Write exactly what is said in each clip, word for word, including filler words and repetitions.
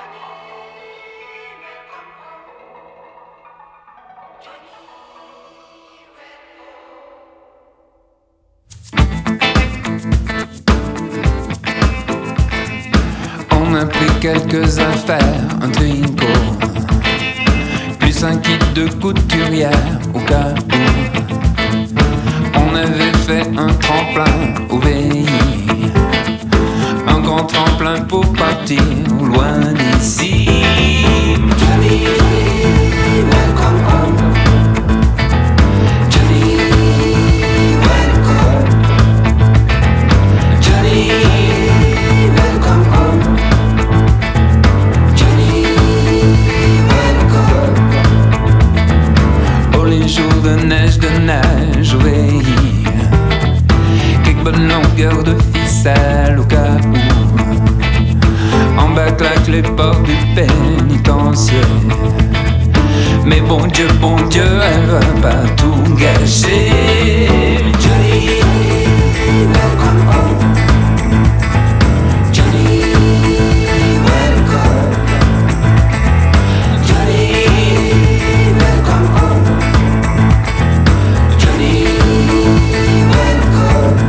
On a pris quelques affaires, un tricot, plus un kit de couturière au cas où. On avait fait un tremplin au V I, un grand tremplin pour partir loin d'ici. Johnny, welcome home. Johnny, welcome. Johnny, welcome home. Johnny, welcome. Oh, les jours de neige, de neige au V I, quelques bonnes longueurs de ficelle au cas où. En bas claquent les portes du pénitencier. Mais bon Dieu, bon Dieu, elle va pas tout gâcher. Johnny, welcome home. Johnny, welcome. Johnny, welcome home. Johnny, welcome.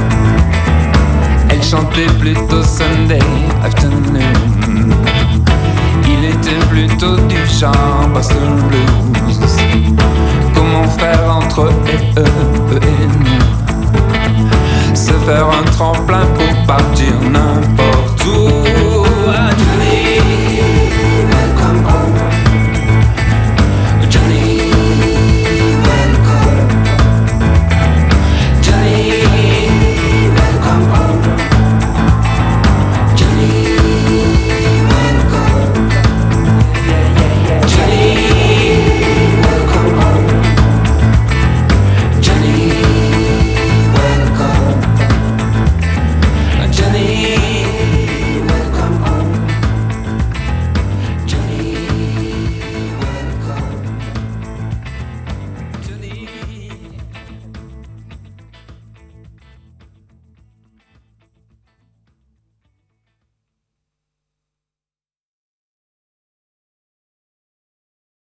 Elle chantait plutôt Sunday afternoon. Il était plutôt du genre Boston Blues. Comment faire entre eux et eux et nous?